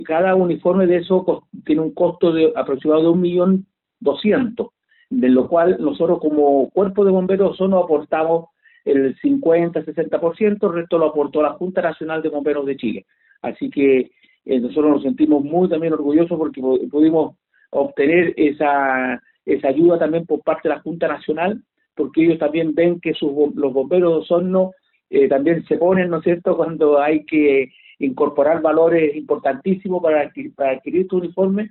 Cada uniforme de eso tiene un costo de aproximado de 1.200.000, de lo cual nosotros como cuerpo de bomberos solo aportamos el 50-60%, el resto lo aportó la Junta Nacional de Bomberos de Chile. Así que nosotros nos sentimos muy también orgullosos porque pudimos obtener esa ayuda también por parte de la Junta Nacional, porque ellos también ven que los bomberos de Osorno también se ponen, ¿no es cierto?, cuando hay que incorporar valores importantísimos para adquirir tu uniforme,